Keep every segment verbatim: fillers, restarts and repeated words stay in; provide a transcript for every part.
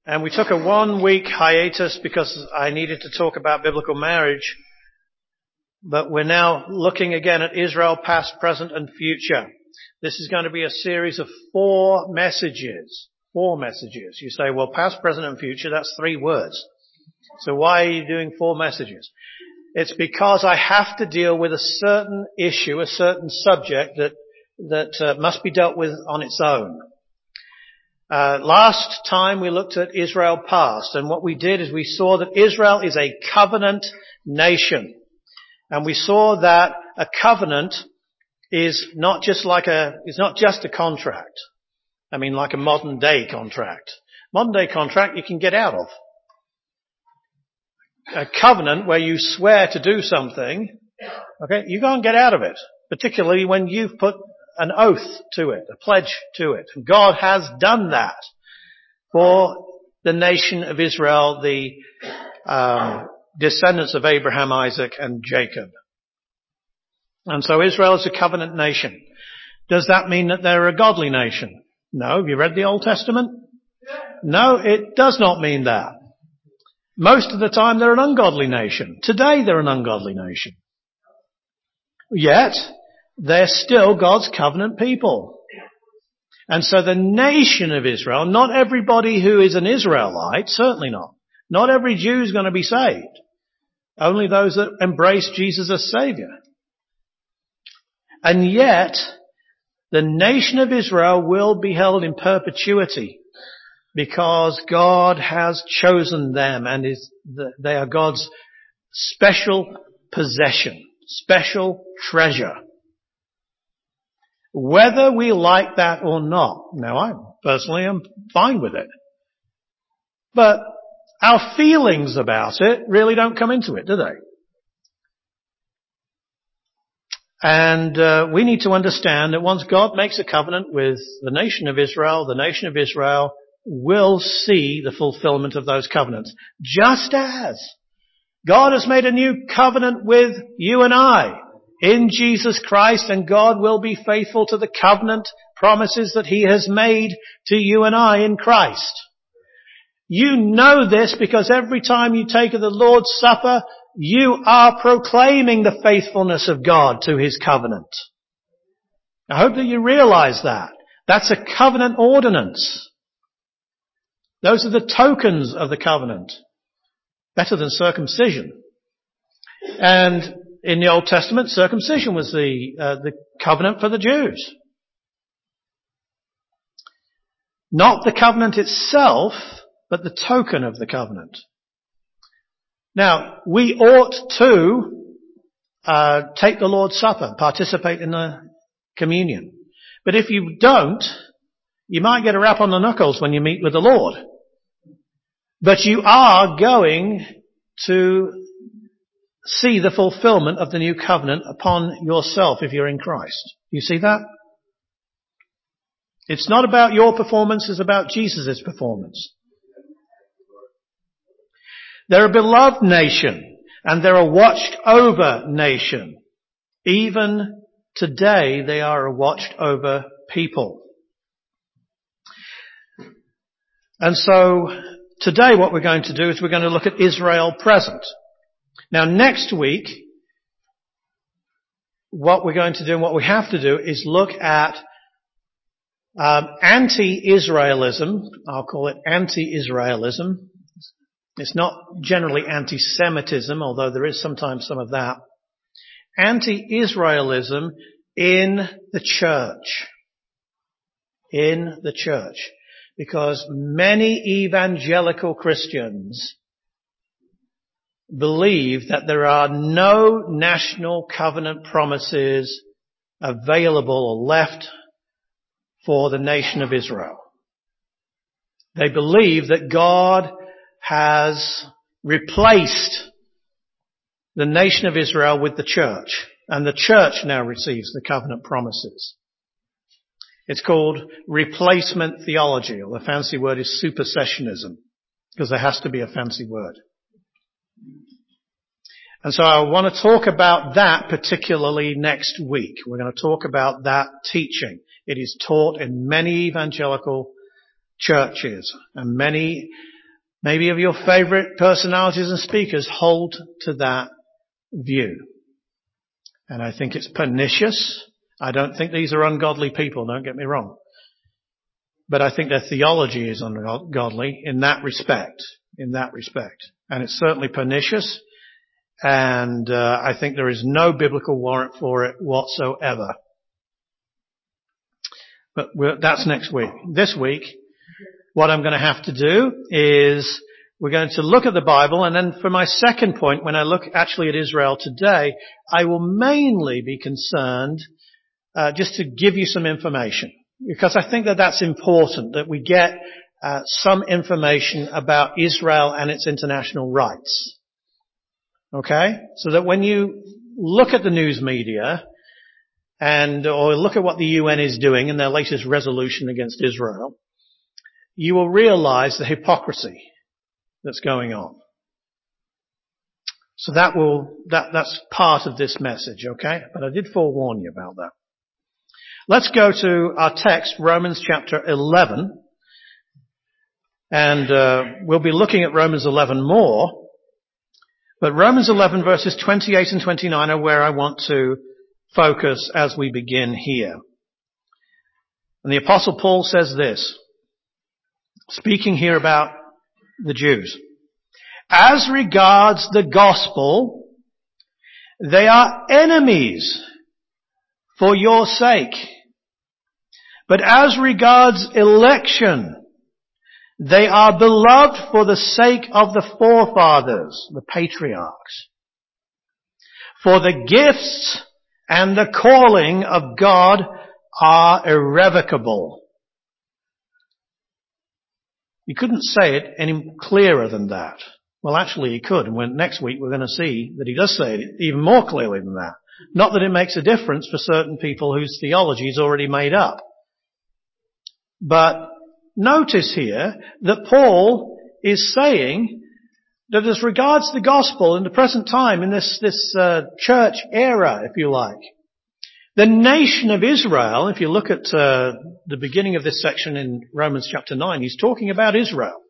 And we took a one-week hiatus because I needed to talk about biblical marriage. But we're now looking again at Israel, past, present, and future. This is going to be a series of four messages. Four messages. You say, well, past, present, and future, that's three words. So why are you doing four messages? It's because I have to deal with a certain issue, a certain subject that that uh, must be dealt with on its own. Uh, last time we looked at Israel past, and what we did is we saw that Israel is a covenant nation. And we saw that a covenant is not just like a, is not just a contract. I mean, like a modern day contract. Modern day contract you can get out of. A covenant where you swear to do something, okay, you can't get out of it. Particularly when you've put an oath to it, a pledge to it. And God has done that for the nation of Israel, the um, descendants of Abraham, Isaac, and Jacob. And so Israel is a covenant nation. Does that mean that they're a godly nation? No. Have you read the Old Testament? No, it does not mean that. Most of the time they're an ungodly nation. Today they're an ungodly nation. Yet, they're still God's covenant people. And so the nation of Israel, not everybody who is an Israelite, certainly not. Not every Jew is going to be saved. Only those that embrace Jesus as Savior. And yet, the nation of Israel will be held in perpetuity because God has chosen them and is they are God's special possession, special treasure. Whether we like that or not. Now, I personally am fine with it. But our feelings about it really don't come into it, do they? And uh, we need to understand that once God makes a covenant with the nation of Israel, the nation of Israel will see the fulfillment of those covenants. Just as God has made a new covenant with you and I in Jesus Christ, and God will be faithful to the covenant promises that He has made to you and I in Christ. You know this because every time you take the Lord's Supper, you are proclaiming the faithfulness of God to His covenant. I hope that you realize that. That's a covenant ordinance. Those are the tokens of the covenant. Better than circumcision. And in the Old Testament, circumcision was the uh, the covenant for the Jews. Not the covenant itself, but the token of the covenant. Now, we ought to uh, take the Lord's Supper, participate in the communion. But if you don't, you might get a rap on the knuckles when you meet with the Lord. But you are going to see the fulfillment of the new covenant upon yourself if you're in Christ. You see that? It's not about your performance, it's about Jesus' performance. They're a beloved nation, and they're a watched over nation. Even today, they are a watched over people. And so, today what we're going to do is we're going to look at Israel present. Now next week, what we're going to do and what we have to do is look at um, anti-Israelism. I'll call it anti-Israelism. It's not generally anti-Semitism, although there is sometimes some of that. Anti-Israelism in the church. In the church. Because many evangelical Christians believe that there are no national covenant promises available or left for the nation of Israel. They believe that God has replaced the nation of Israel with the church, and the church now receives the covenant promises. It's called replacement theology, or the fancy word is supersessionism, because there has to be a fancy word. And so I want to talk about that particularly next week. We're going to talk about that teaching. It is taught in many evangelical churches and many maybe of your favorite personalities and speakers, hold to that view. And I think it's pernicious. I don't think these are ungodly people, don't get me wrong. But I think their theology is ungodly in that respect, in that respect. And it's certainly pernicious, and uh, I think there is no biblical warrant for it whatsoever. But we're, that's next week. This week, what I'm going to have to do is we're going to look at the Bible, and then for my second point, when I look actually at Israel today, I will mainly be concerned uh, just to give you some information. Because I think that that's important, that we get uh, some information about Israel and its international rights. Okay? So that when you look at the news media and or look at what the U N is doing in their latest resolution against Israel, you will realize the hypocrisy that's going on. So that will that that's part of this message, okay? But I did forewarn you about that. Let's go to our text, Romans chapter eleven. And uh, we'll be looking at Romans eleven more. But Romans eleven verses twenty-eight and twenty-nine are where I want to focus as we begin here. And the Apostle Paul says this, speaking here about the Jews. As regards the gospel, they are enemies for your sake. But as regards election, they are beloved for the sake of the forefathers, the patriarchs. For the gifts and the calling of God are irrevocable. You couldn't say it any clearer than that. Well, actually he could, and when, next week we're going to see that he does say it even more clearly than that. Not that it makes a difference for certain people whose theology is already made up. But notice here that Paul is saying that as regards the gospel in the present time, in this, this uh, church era, if you like, the nation of Israel, if you look at uh, the beginning of this section in Romans chapter nine, he's talking about Israel.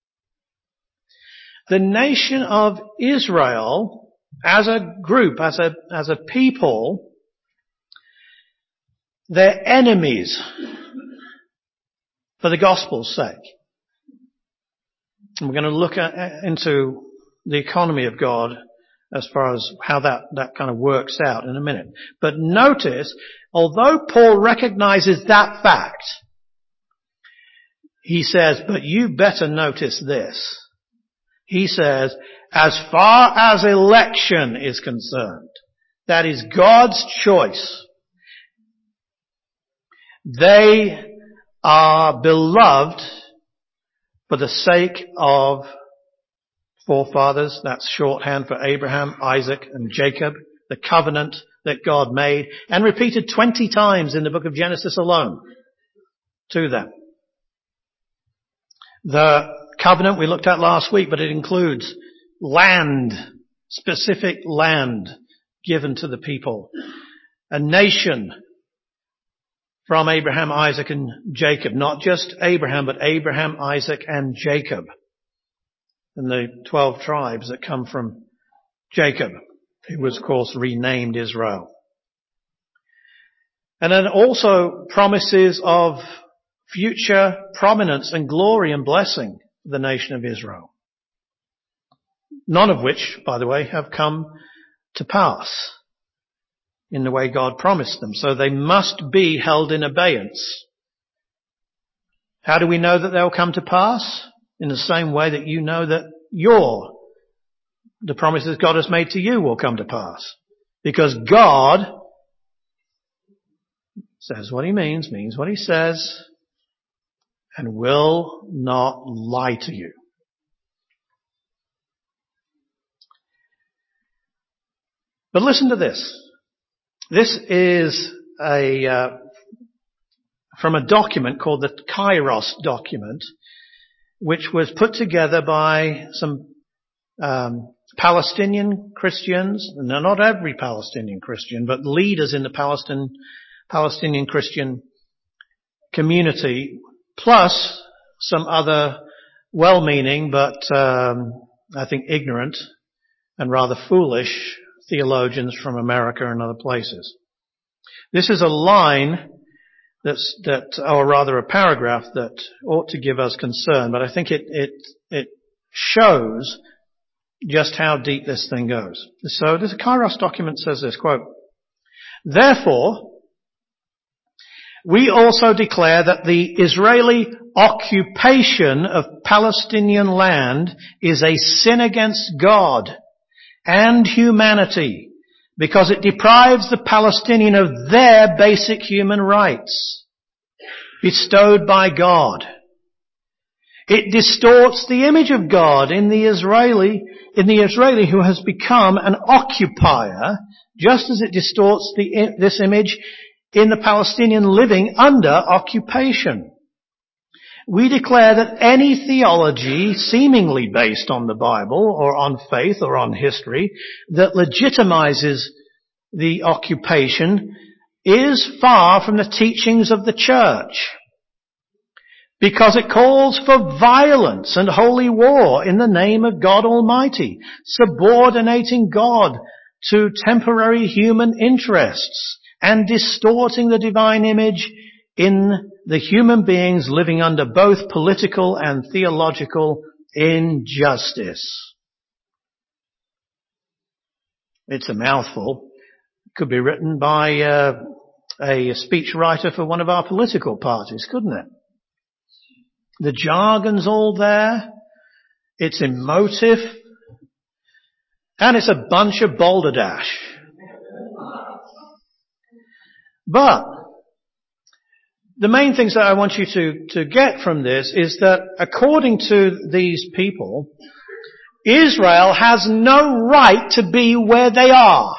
The nation of Israel as a group, as a, as a people, they're enemies for the gospel's sake. And we're going to look at, into the economy of God as far as how that, that kind of works out in a minute. But notice, although Paul recognizes that fact, he says, but you better notice this. He says, as far as election is concerned, that is God's choice, they are beloved for the sake of forefathers. That's shorthand for Abraham, Isaac, and Jacob. The covenant that God made and repeated twenty times in the book of Genesis alone to them. The covenant we looked at last week, but it includes land, specific land given to the people. A nation from Abraham, Isaac, and Jacob. Not just Abraham, but Abraham, Isaac, and Jacob. And the twelve tribes that come from Jacob, who was, of course, renamed Israel. And then also promises of future prominence and glory and blessing for the nation of Israel. None of which, by the way, have come to pass in the way God promised them. So they must be held in abeyance. How do we know that they'll come to pass? In the same way that you know that your, the promises God has made to you will come to pass. Because God says what he means, means what he says, and will not lie to you. But listen to this. This is a uh, from a document called the Kairos document, which was put together by some um, Palestinian Christians. No, not every Palestinian Christian, but leaders in the Palestinian Palestinian Christian community, plus some other well-meaning but um, I think ignorant and rather foolish theologians from America and other places. This is a line that's, that, or rather a paragraph that ought to give us concern, but I think it, it, it shows just how deep this thing goes. So this Kairos document says this, quote, "Therefore, we also declare that the Israeli occupation of Palestinian land is a sin against God and humanity because it deprives the Palestinian of their basic human rights bestowed by God. It distorts the image of God in the Israeli, in the Israeli who has become an occupier, just as it distorts the, this image in the Palestinian living under occupation. We declare that any theology seemingly based on the Bible or on faith or on history that legitimizes the occupation is far from the teachings of the church because it calls for violence and holy war in the name of God Almighty, subordinating God to temporary human interests and distorting the divine image in the human beings living under both political and theological injustice." It's a mouthful. It could be written by uh, a speechwriter for one of our political parties, couldn't it? The jargon's all there. It's emotive. And it's a bunch of balderdash. But the main things that I want you to, to get from this is that according to these people, Israel has no right to be where they are.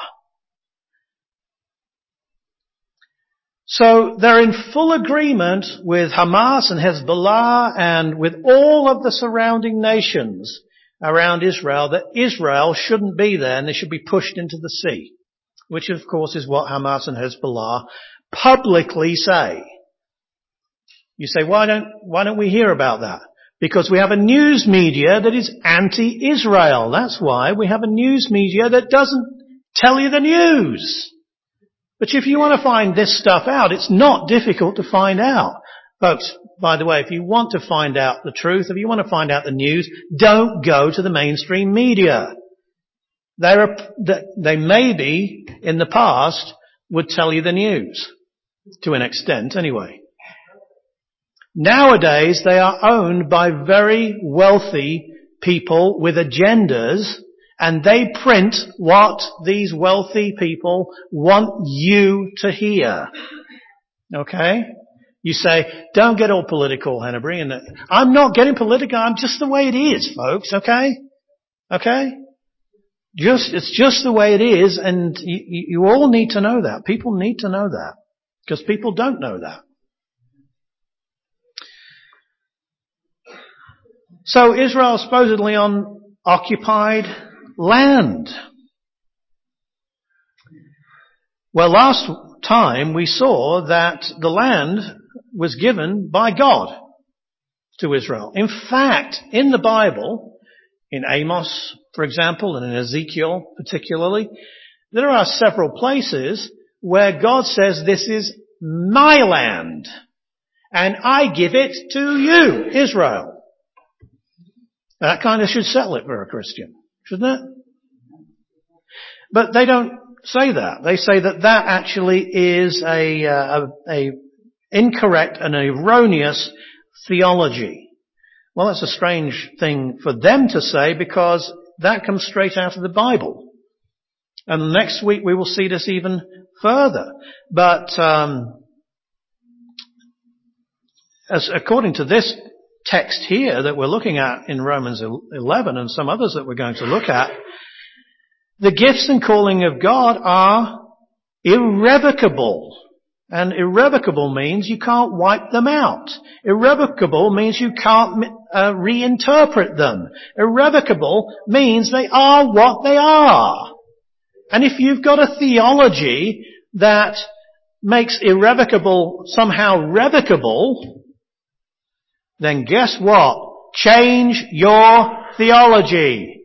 So they're in full agreement with Hamas and Hezbollah and with all of the surrounding nations around Israel that Israel shouldn't be there and they should be pushed into the sea, which of course is what Hamas and Hezbollah publicly say. You say, why don't, why don't we hear about that? Because we have a news media that is anti-Israel. That's why we have a news media that doesn't tell you the news. But if you want to find this stuff out, it's not difficult to find out. Folks, by the way, if you want to find out the truth, if you want to find out the news, don't go to the mainstream media. They're, they maybe, in the past, would tell you the news. To an extent, anyway. Nowadays, they are owned by very wealthy people with agendas, and they print what these wealthy people want you to hear. Okay? You say, don't get all political, Hennebury. And I'm not getting political. I'm just the way it is, folks. Okay? Okay? Just, it's just the way it is, and you, you all need to know that. People need to know that. Because people don't know that. So Israel is supposedly on occupied land. Well, last time we saw that the land was given by God to Israel. In fact, in the Bible, in Amos, for example, and in Ezekiel particularly, there are several places where God says, this is my land, and I give it to you, Israel. That kind of should settle it for a Christian, shouldn't it? But they don't say that. They say that that actually is a, uh, a, a incorrect and erroneous theology. Well, that's a strange thing for them to say because that comes straight out of the Bible. And next week we will see this even further. But um, as according to this text here that we're looking at in Romans eleven and some others that we're going to look at, the gifts and calling of God are irrevocable. And irrevocable means you can't wipe them out. Irrevocable means you can't uh, reinterpret them. Irrevocable means they are what they are. And if you've got a theology that makes irrevocable somehow revocable, then guess what? change your theology.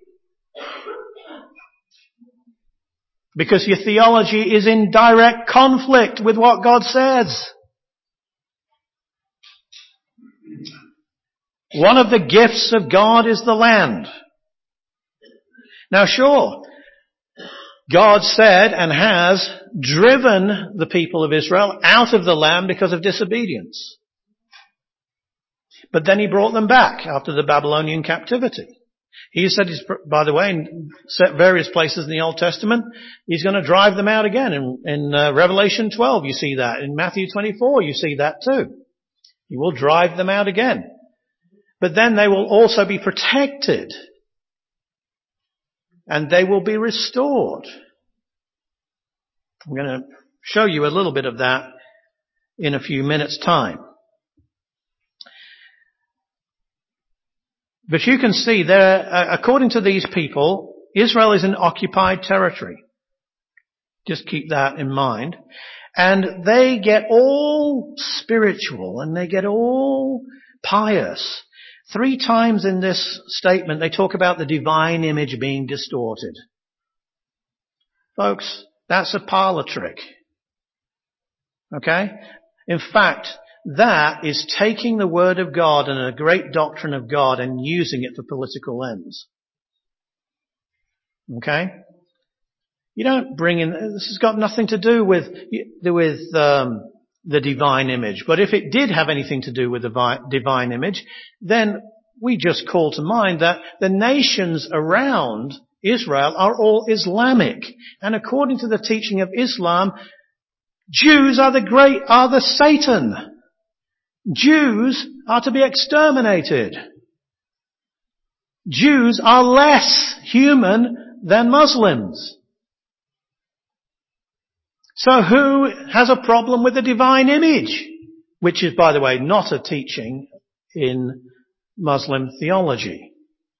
Because your theology is in direct conflict with what God says. One of the gifts of God is the land. Now sure, God said and has driven the people of Israel out of the land because of disobedience. But then he brought them back after the Babylonian captivity. He said, by the way, in various places in the Old Testament, he's going to drive them out again. In, in uh, Revelation twelve, you see that. In Matthew twenty-four, you see that too. He will drive them out again. But then they will also be protected. And they will be restored. I'm going to show you a little bit of that in a few minutes' time. But you can see there, according to these people, Israel is an occupied territory. Just keep that in mind. And they get all spiritual and they get all pious. Three times in this statement they talk about the divine image being distorted. Folks, that's a parlor trick. Okay? In fact, that is taking the Word of God and a great doctrine of God and using it for political ends. Okay? You don't bring in, this has got nothing to do with, with um, the divine image. But if it did have anything to do with the divine image, then we just call to mind that the nations around Israel are all Islamic. And according to the teaching of Islam, Jews are the great, are the Satan. Jews are to be exterminated. Jews are less human than Muslims. So who has a problem with the divine image? Which is, by the way, not a teaching in Muslim theology.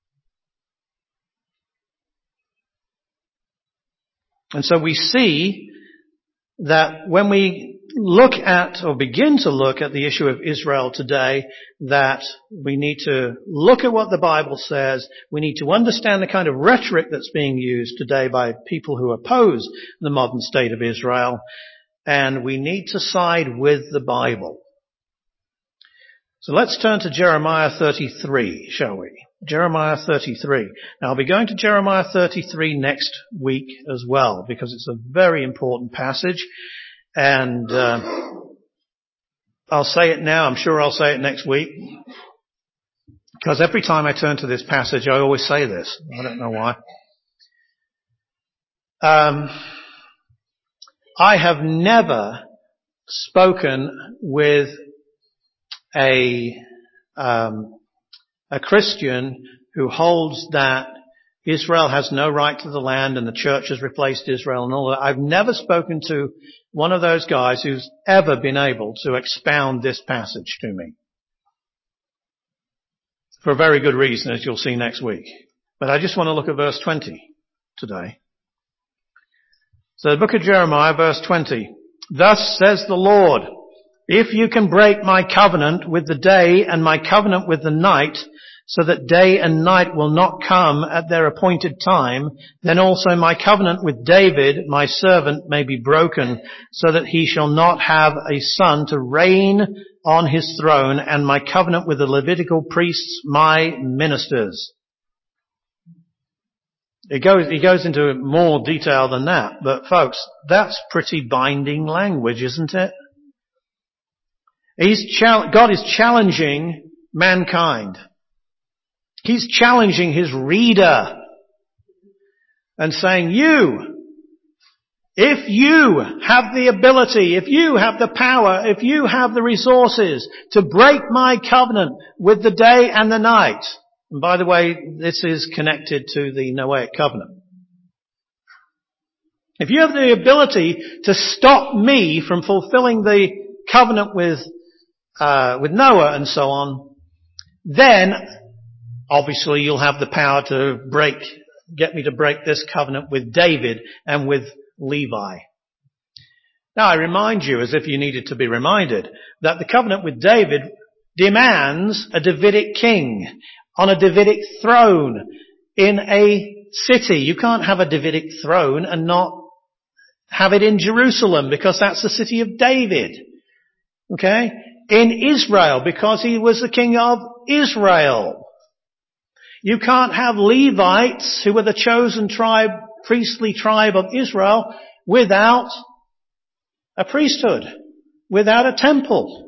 And so we see that when we look at or begin to look at the issue of Israel today, that we need to look at what the Bible says. We need to understand the kind of rhetoric that's being used today by people who oppose the modern state of Israel. And we need to side with the Bible. So let's turn to Jeremiah thirty-three, shall we? Jeremiah thirty-three. Now I'll be going to Jeremiah thirty-three next week as well, because it's a very important passage. And uh, I'll say it now, I'm sure I'll say it next week. Because every time I turn to this passage, I always say this. I don't know why. Um, I have never spoken with a um, a Christian who holds that Israel has no right to the land and the church has replaced Israel and all that. I've never spoken to one of those guys who's ever been able to expound this passage to me. For a very good reason, as you'll see next week. But I just want to look at verse twenty today. So the book of Jeremiah, verse twenty. Thus says the Lord, if you can break my covenant with the day and my covenant with the night, so that day and night will not come at their appointed time, then also my covenant with David, my servant, may be broken, so that he shall not have a son to reign on his throne, and my covenant with the Levitical priests, my ministers. It goes, he goes into more detail than that, but folks, that's pretty binding language, isn't it? He's chal- God is challenging mankind. He's challenging his reader and saying, you, if you have the ability, if you have the power, if you have the resources to break my covenant with the day and the night, and by the way, this is connected to the Noahic covenant. If you have the ability to stop me from fulfilling the covenant with, uh, with Noah and so on, then obviously you'll have the power to break, get me to break this covenant with David and with Levi. Now I remind you, as if you needed to be reminded, that the covenant with David demands a Davidic king. on a Davidic throne in a city. You can't have a Davidic throne and not have it in Jerusalem because that's the city of David. Okay? In Israel because he was the king of Israel. You can't have Levites who were the chosen tribe, priestly tribe of Israel without a priesthood, without a temple.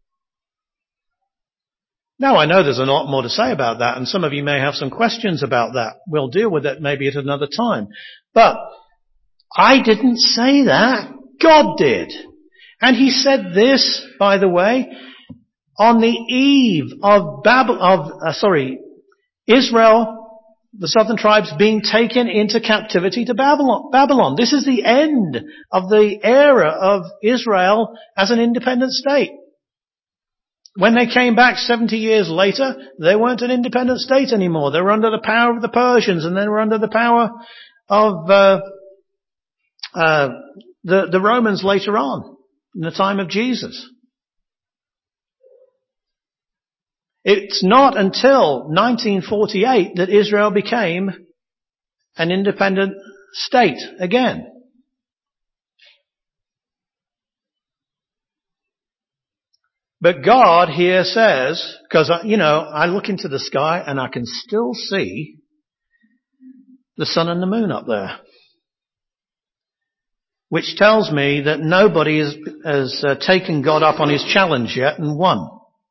Now, I know there's a lot more to say about that, and some of you may have some questions about that. We'll deal with it maybe at another time. But I didn't say that. God did. And he said this, by the way, on the eve of Babel, of, uh, sorry, Israel, the southern tribes being taken into captivity to Babylon. Babylon. This is the end of the era of Israel as an independent state. When they came back seventy years later, they weren't an independent state anymore. They were under the power of the Persians, and they were under the power of uh, uh, the, the Romans later on, in the time of Jesus. It's not until nineteen forty-eight that Israel became an independent state again. But God here says, because, you know, I look into the sky and I can still see the sun and the moon up there. Which tells me that nobody has, has uh, taken God up on his challenge yet and won.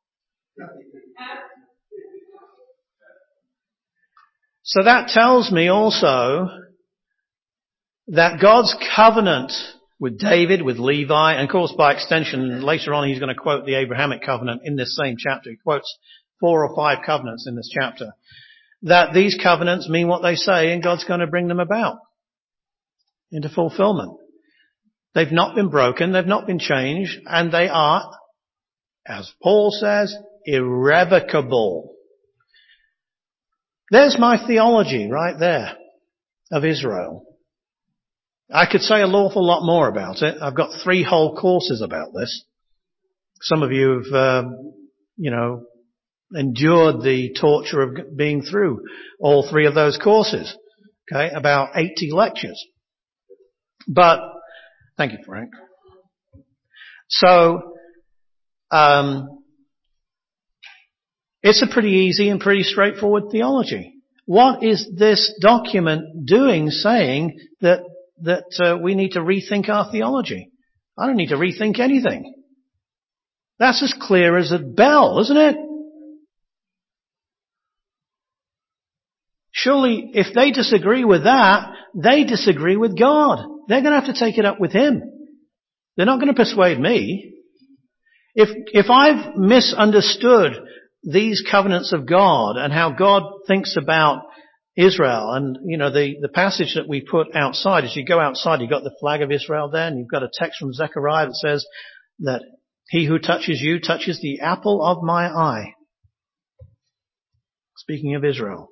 So that tells me also that God's covenant with David, with Levi, and of course by extension later on he's going to quote the Abrahamic covenant in this same chapter. He quotes four or five covenants in this chapter. That these covenants mean what they say and God's going to bring them about into fulfillment. They've not been broken, they've not been changed, and they are, as Paul says, irrevocable. There's my theology right there of Israel. I could say an awful lot more about it. I've got three whole courses about this. Some of you have, um, you know, endured the torture of being through all three of those courses. Okay, about eighty lectures. But, thank you, Frank. So, um, it's a pretty easy and pretty straightforward theology. What is this document doing saying that that uh, we need to rethink our theology? I don't need to rethink anything. That's as clear as a bell, isn't it? Surely, if they disagree with that, they disagree with God. They're going to have to take it up with Him. They're not going to persuade me. If, if I've misunderstood these covenants of God and how God thinks about Israel, and, you know, the, the passage that we put outside, as you go outside, you've got the flag of Israel there, and you've got a text from Zechariah that says that he who touches you touches the apple of my eye. Speaking of Israel.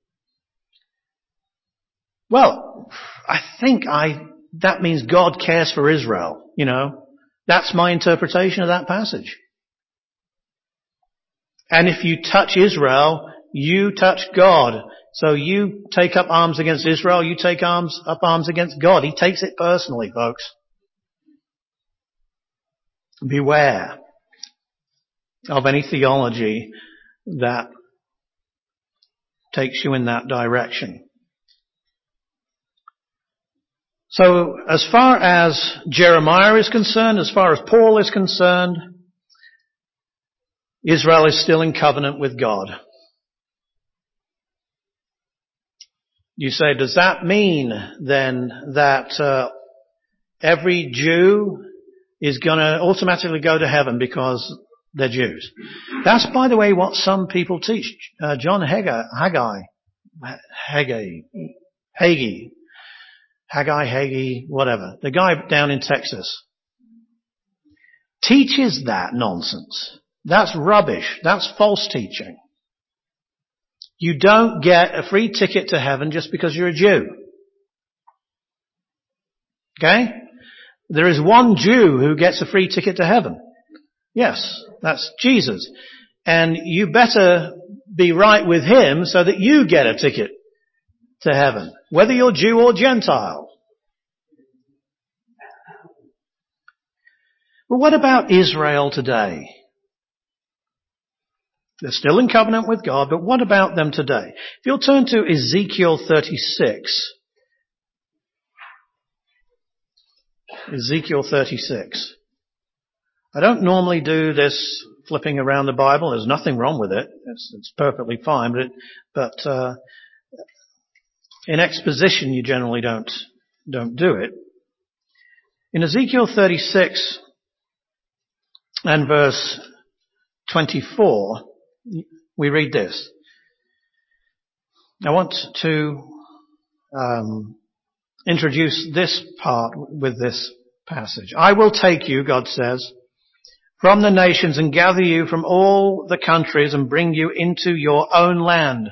Well, I think I, that means God cares for Israel, you know. That's my interpretation of that passage. And if you touch Israel, you touch God. So you take up arms against Israel, you take arms up arms against God. He takes it personally, folks. Beware of any theology that takes you in that direction. So as far as Jeremiah is concerned, as far as Paul is concerned, Israel is still in covenant with God. You say, does that mean then that uh, every Jew is going to automatically go to heaven because they're Jews? That's, by the way, what some people teach. Uh, John Haggai, Haggai, Haggai, Hagee, Haggai, Hagee, whatever, the guy down in Texas, teaches that nonsense. That's rubbish. That's false teaching. You don't get a free ticket to heaven just because you're a Jew. Okay? There is one Jew who gets a free ticket to heaven. Yes, that's Jesus. And you better be right with him so that you get a ticket to heaven, whether you're Jew or Gentile. But what about Israel today? They're still in covenant with God, but what about them today? If you'll turn to Ezekiel thirty-six. Ezekiel thirty-six. I don't normally do this flipping around the Bible. There's nothing wrong with it. It's, it's perfectly fine. But, it, but uh, in exposition, you generally don't don't do it. In Ezekiel thirty-six and verse twenty-four, we read this. I want to um, introduce this part with this passage. I will take you, God says, from the nations and gather you from all the countries and bring you into your own land.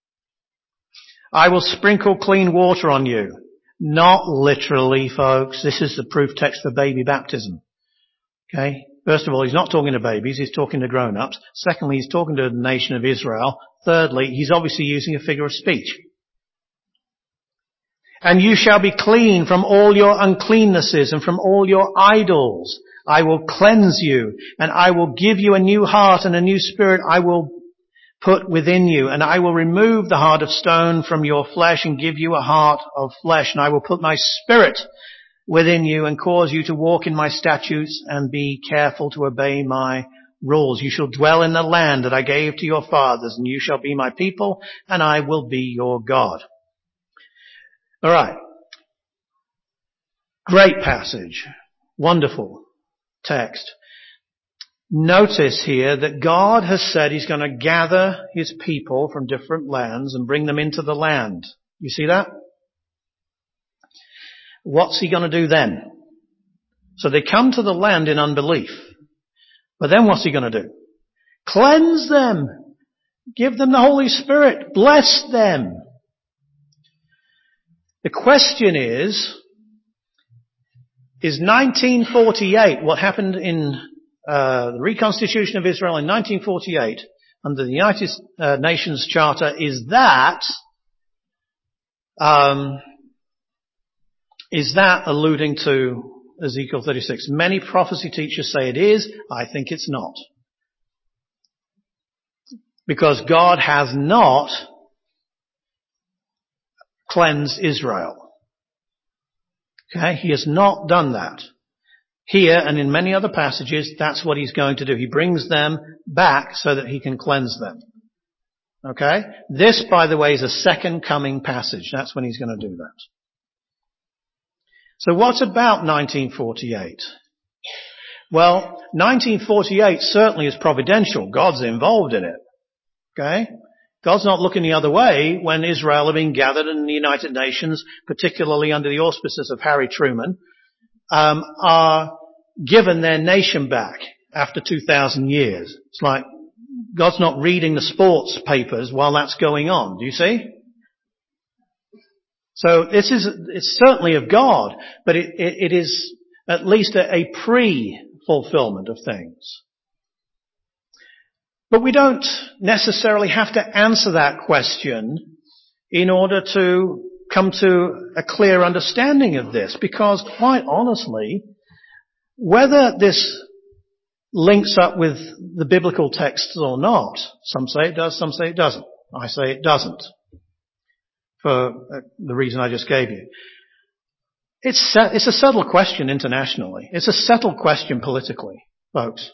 I will sprinkle clean water on you. Not literally, folks. This is the proof text for baby baptism. Okay? First of all, he's not talking to babies, he's talking to grown-ups. Secondly, he's talking to the nation of Israel. Thirdly, he's obviously using a figure of speech. And you shall be clean from all your uncleannesses and from all your idols. I will cleanse you, and I will give you a new heart and a new spirit I will put within you. And I will remove the heart of stone from your flesh and give you a heart of flesh. And I will put my spirit within you and cause you to walk in my statutes and be careful to obey my rules. You shall dwell in the land that I gave to your fathers, and you shall be my people, and I will be your God. All right. Great passage. Wonderful text. Notice here that God has said he's going to gather his people from different lands and bring them into the land. You see that? What's he going to do then? So they come to the land in unbelief. But then what's he going to do? Cleanse them. Give them the Holy Spirit. Bless them. The question is, is nineteen forty-eight, what happened in uh, the reconstitution of Israel in nineteen forty-eight under the United uh, Nations Charter, is that um, is that alluding to Ezekiel thirty-six? Many prophecy teachers say it is. I think it's not. Because God has not cleansed Israel. Okay? He has not done that. Here and in many other passages, that's what he's going to do. He brings them back so that he can cleanse them. Okay? This, by the way, is a second coming passage. That's when he's going to do that. So what about nineteen forty-eight? Well, nineteen forty-eight certainly is providential. God's involved in it. Okay? God's not looking the other way when Israel are being gathered in the United Nations, particularly under the auspices of Harry Truman, um, are given their nation back after two thousand years. It's like God's not reading the sports papers while that's going on. Do you see? So this is, it's certainly of God, but it, it, it is at least a, a pre-fulfillment of things. But we don't necessarily have to answer that question in order to come to a clear understanding of this, because quite honestly, whether this links up with the biblical texts or not, some say it does, some say it doesn't. I say it doesn't, for the reason I just gave you. It's, it's a subtle question internationally. It's a settled question politically, folks.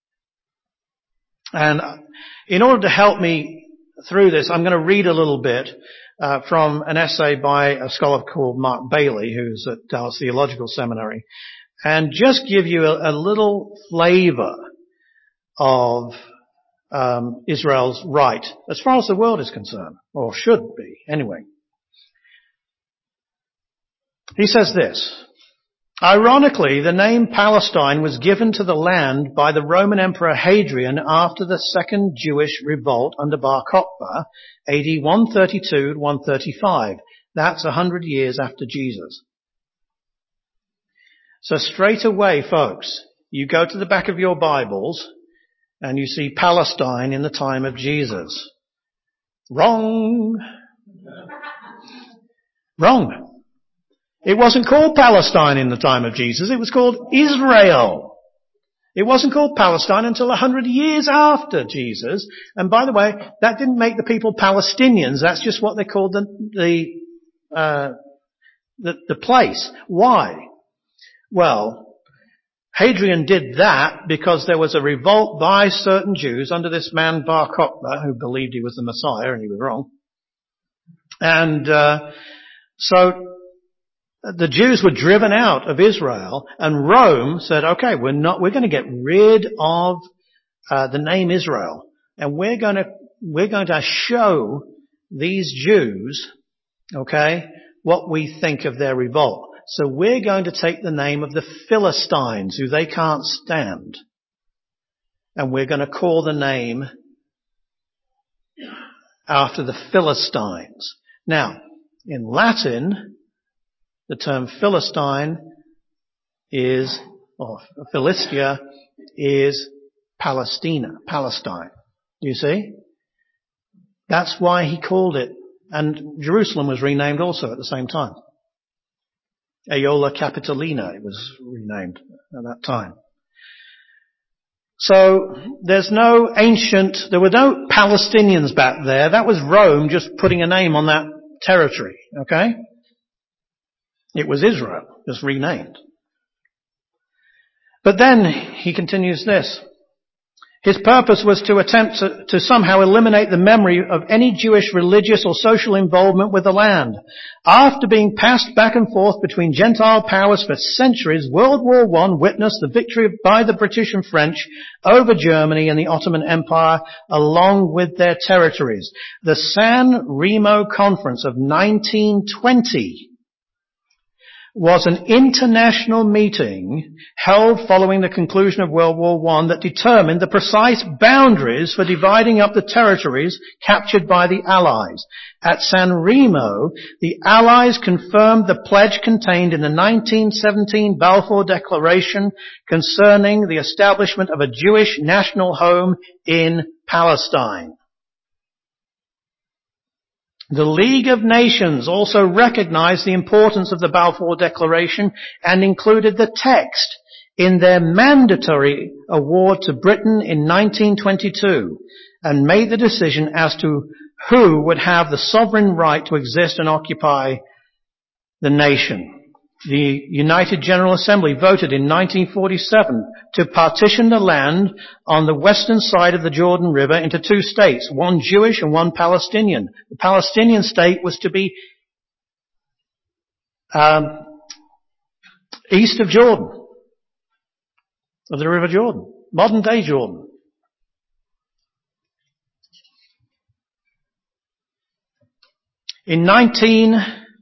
And in order to help me through this, I'm going to read a little bit uh, from an essay by a scholar called Mark Bailey, who's at Dallas Theological Seminary, and just give you a, a little flavor of um, Israel's right, as far as the world is concerned, or should be, anyway. He says this: ironically, the name Palestine was given to the land by the Roman Emperor Hadrian after the Second Jewish Revolt under Bar Kokhba, A D one thirty-two to one thirty-five. That's a hundred years after Jesus. So straight away, folks, you go to the back of your Bibles and you see Palestine in the time of Jesus. Wrong. Wrong. It wasn't called Palestine in the time of Jesus. It was called Israel. It wasn't called Palestine until a hundred years after Jesus. And by the way, that didn't make the people Palestinians. That's just what they called the, the, uh, the, the place. Why? Well, Hadrian did that because there was a revolt by certain Jews under this man Bar Kokhba, who believed he was the Messiah, and he was wrong. And uh, so the Jews were driven out of Israel, and Rome said, "Okay, we're not. We're going to get rid of uh, the name Israel, and we're going to we're going to show these Jews, okay, what we think of their revolt." So we're going to take the name of the Philistines, who they can't stand, and we're going to call the name after the Philistines. Now, in Latin, the term Philistine is, or Philistia, is Palestina, Palestine. You see? That's why he called it. And Jerusalem was renamed also at the same time. Aeola Capitolina, it was renamed at that time. So there's no ancient, there were no Palestinians back there. That was Rome just putting a name on that territory, okay? It was Israel, just renamed. But then he continues this. His purpose was to attempt to, to somehow eliminate the memory of any Jewish religious or social involvement with the land. After being passed back and forth between Gentile powers for centuries, World War One witnessed the victory by the British and French over Germany and the Ottoman Empire along with their territories. The San Remo Conference of nineteen twenty was an international meeting held following the conclusion of World War One that determined the precise boundaries for dividing up the territories captured by the Allies. At San Remo, the Allies confirmed the pledge contained in the nineteen seventeen Balfour Declaration concerning the establishment of a Jewish national home in Palestine. The League of Nations also recognized the importance of the Balfour Declaration and included the text in their mandatory award to Britain in nineteen twenty-two and made the decision as to who would have the sovereign right to exist and occupy the nation. The United General Assembly voted in nineteen forty-seven to partition the land on the western side of the Jordan River into two states, one Jewish and one Palestinian. The Palestinian state was to be um, east of Jordan, of the River Jordan, modern day Jordan. In nineteen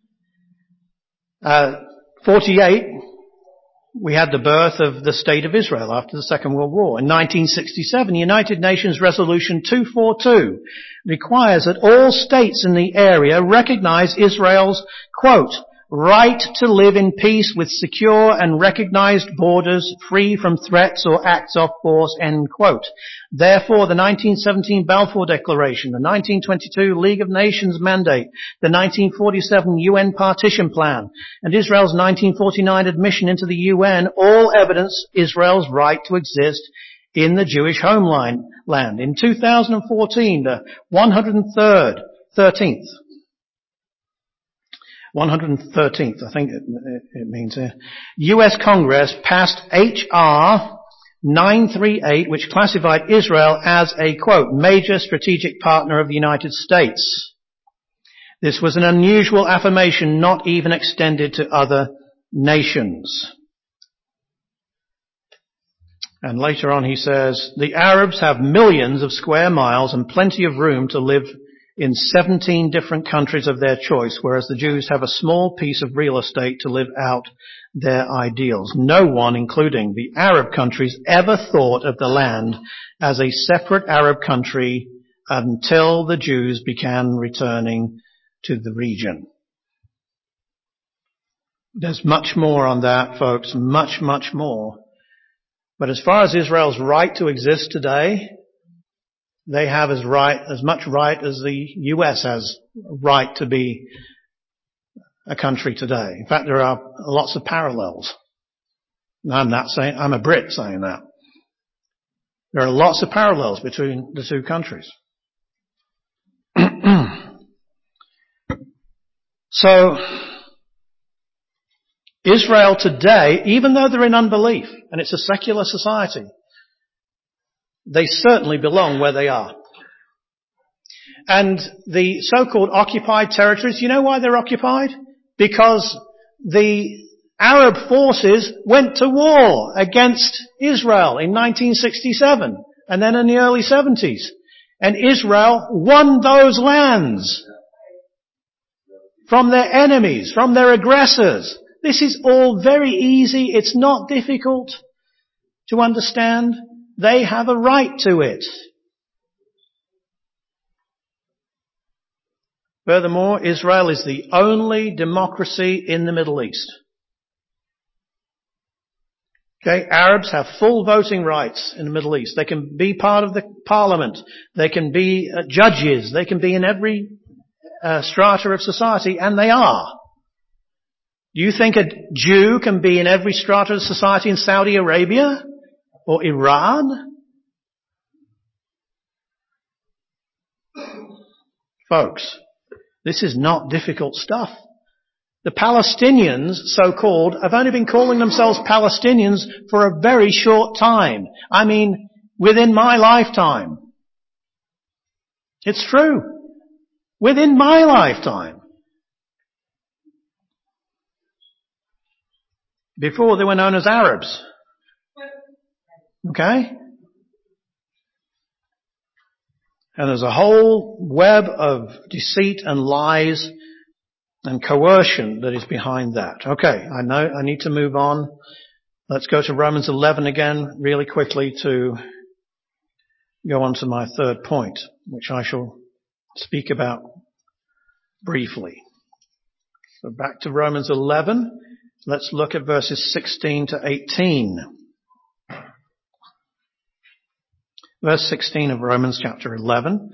forty-eight, we had the birth of the State of Israel after the Second World War. In nineteen sixty-seven, United Nations Resolution two forty-two requires that all states in the area recognize Israel's, quote, right to live in peace with secure and recognized borders free from threats or acts of force, end quote. Therefore, the nineteen seventeen Balfour Declaration, the nineteen twenty-two League of Nations Mandate, the nineteen forty-seven U N Partition Plan, and Israel's nineteen forty-nine admission into the U N all evidence Israel's right to exist in the Jewish homeland. In two thousand fourteen, the one hundred thirteenth one hundred thirteenth, I think it, it means here, U S Congress passed H R nine thirty-eight, which classified Israel as a, quote, major strategic partner of the United States. This was an unusual affirmation not even extended to other nations. And later on he says, the Arabs have millions of square miles and plenty of room to live in seventeen different countries of their choice, whereas the Jews have a small piece of real estate to live out their ideals. No one, including the Arab countries, ever thought of the land as a separate Arab country until the Jews began returning to the region. There's much more on that, folks, much, much more. But as far as Israel's right to exist today, they have as right, as much right as the U S has right to be a country today. In fact, there are lots of parallels. I'm not saying, I'm a Brit saying that. There are lots of parallels between the two countries. So, Israel today, even though they're in unbelief, and it's a secular society, they certainly belong where they are. And the so-called occupied territories, you know why they're occupied? Because the Arab forces went to war against Israel in nineteen sixty-seven and then in the early seventies. And Israel won those lands from their enemies, from their aggressors. This is all very easy. It's not difficult to understand. They have a right to it. Furthermore, Israel is the only democracy in the Middle East. Okay, Arabs have full voting rights in the Middle East. They can be part of the parliament. They can be uh, judges. They can be in every uh, strata of society, and they are. Do you think a Jew can be in every strata of society in Saudi Arabia or Iran? Folks, this is not difficult stuff. The Palestinians, so-called, have only been calling themselves Palestinians for a very short time. I mean, within my lifetime. It's true. Within my lifetime. Before they were known as Arabs. Okay? And there's a whole web of deceit and lies and coercion that is behind that. Okay, I know I need to move on. Let's go to Romans eleven again really quickly to go on to my third point, which I shall speak about briefly. So back to Romans eleven. Let's look at verses sixteen to eighteen. Verse sixteen of Romans chapter eleven.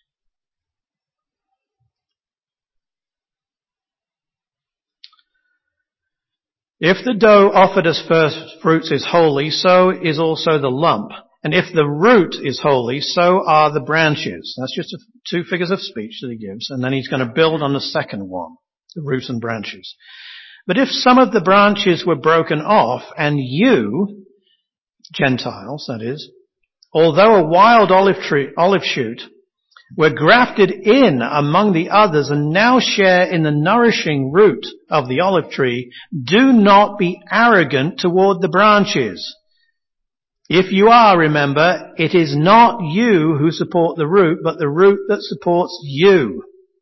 If the dough offered as first fruits is holy, so is also the lump. And if the root is holy, so are the branches. That's just a, two figures of speech that he gives. And then he's going to build on the second one, the root and branches. But if some of the branches were broken off, and you, Gentiles, that is, although a wild olive tree, olive shoot, were grafted in among the others and now share in the nourishing root of the olive tree, do not be arrogant toward the branches. If you are, remember, it is not you who support the root, but the root that supports you.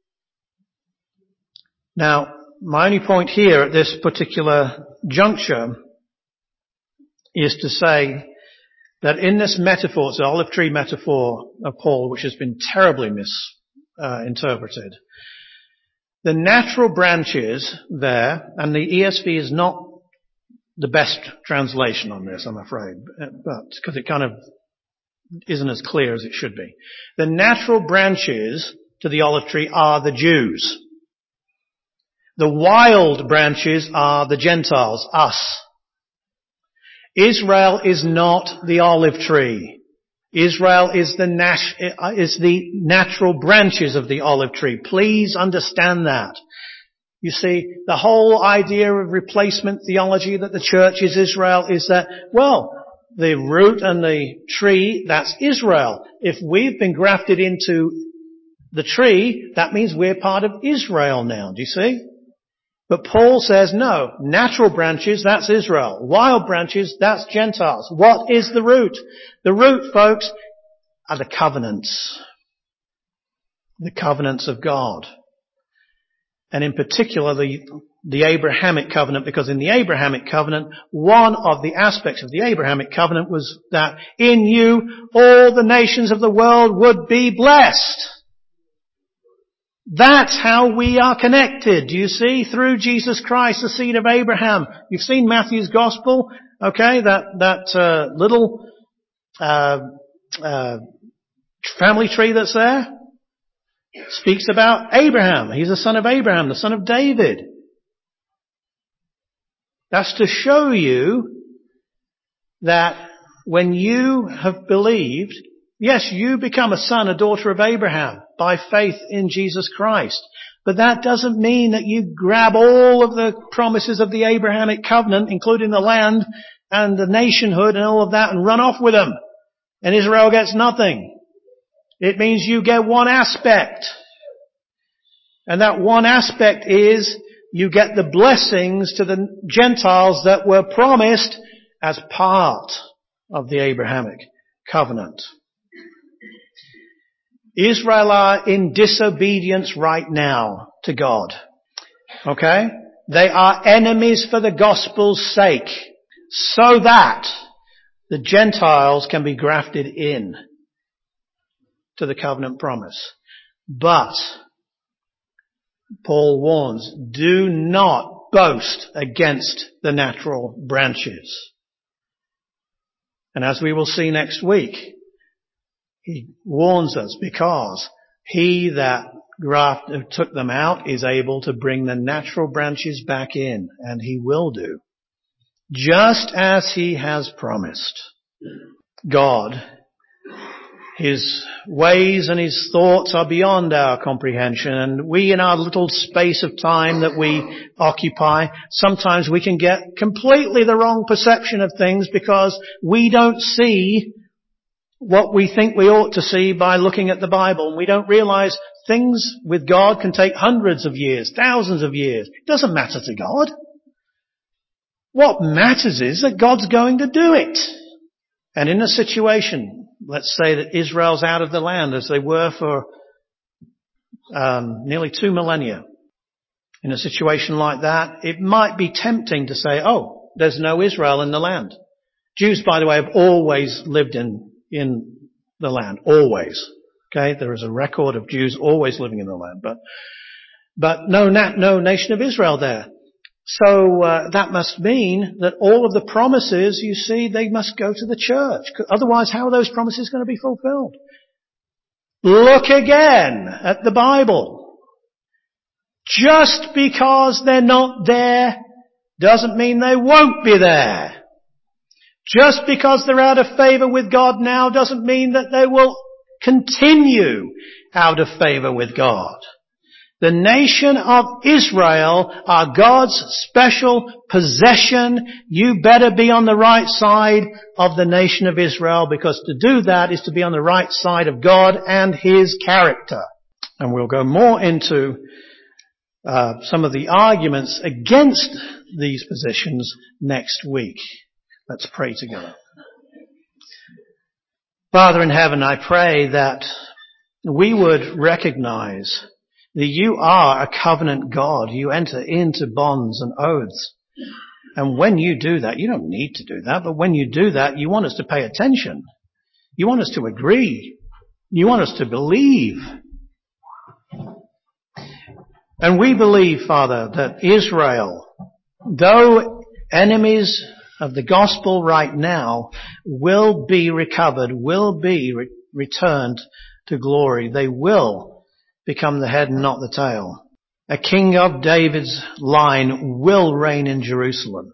Now, my only point here at this particular juncture is to say that in this metaphor, it's the olive tree metaphor of Paul, which has been terribly misinterpreted. Uh, the natural branches there, and the E S V is not the best translation on this, I'm afraid, but because it kind of isn't as clear as it should be. The natural branches to the olive tree are the Jews. The wild branches are the Gentiles, us. Israel is not the olive tree. Israel is the, nat- is the natural branches of the olive tree. Please understand that. You see, the whole idea of replacement theology that the church is Israel is that, well, the root and the tree, that's Israel. If we've been grafted into the tree, that means we're part of Israel now. Do you see? But Paul says, no, natural branches, that's Israel. Wild branches, that's Gentiles. What is the root? The root, folks, are the covenants. The covenants of God. And in particular, the, the Abrahamic covenant, because in the Abrahamic covenant, one of the aspects of the Abrahamic covenant was that in you all the nations of the world would be blessed. That's how we are connected. Do you see? Through Jesus Christ, the seed of Abraham. You've seen Matthew's Gospel, okay? That that uh, little uh, uh, family tree that's there speaks about Abraham. He's the son of Abraham, the son of David. That's to show you that when you have believed, yes, you become a son, a daughter of Abraham by faith in Jesus Christ. But that doesn't mean that you grab all of the promises of the Abrahamic covenant, including the land and the nationhood and all of that, and run off with them. And Israel gets nothing. It means you get one aspect. And that one aspect is you get the blessings to the Gentiles that were promised as part of the Abrahamic covenant. Israel are in disobedience right now to God. Okay? They are enemies for the gospel's sake, so that the Gentiles can be grafted in to the covenant promise. But Paul warns, do not boast against the natural branches. And as we will see next week, he warns us because he that grafted, took them out is able to bring the natural branches back in, and he will do, just as he has promised. God, his ways and his thoughts are beyond our comprehension, and we in our little space of time that we occupy, sometimes we can get completely the wrong perception of things because we don't see what we think we ought to see by looking at the Bible. And we don't realize things with God can take hundreds of years, thousands of years. It doesn't matter to God. What matters is that God's going to do it. And in a situation, let's say that Israel's out of the land as they were for um, nearly two millennia. In a situation like that, it might be tempting to say, oh, there's no Israel in the land. Jews, by the way, have always lived in in the land. Always. Okay? There is a record of Jews always living in the land. But but no, no nation of Israel there. So uh, that must mean that all of the promises, you see, they must go to the church. Otherwise, how are those promises going to be fulfilled? Look again at the Bible. Just because they're not there doesn't mean they won't be there. Just because they're out of favor with God now doesn't mean that they will continue out of favor with God. The nation of Israel are God's special possession. You better be on the right side of the nation of Israel, because to do that is to be on the right side of God and His character. And we'll go more into uh, some of the arguments against these positions next week. Let's pray together. Father in heaven, I pray that we would recognize that you are a covenant God. You enter into bonds and oaths. And when you do that, you don't need to do that, but when you do that, you want us to pay attention. You want us to agree. You want us to believe. And we believe, Father, that Israel, though enemies of the gospel right now, will be recovered, will be re- returned to glory. They will become the head and not the tail. A king of David's line will reign in Jerusalem.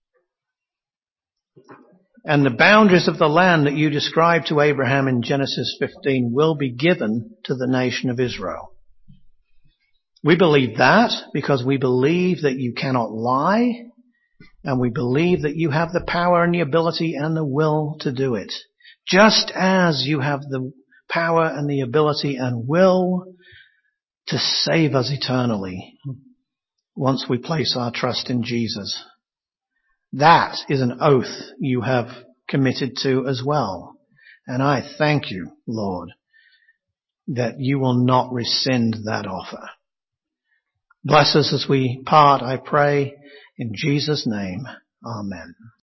And the boundaries of the land that you described to Abraham in Genesis fifteen will be given to the nation of Israel. We believe that because we believe that you cannot lie, and we believe that you have the power and the ability and the will to do it. Just as you have the power and the ability and will to save us eternally once we place our trust in Jesus. That is an oath you have committed to as well. And I thank you, Lord, that you will not rescind that offer. Bless us as we part, I pray, in Jesus' name. Amen.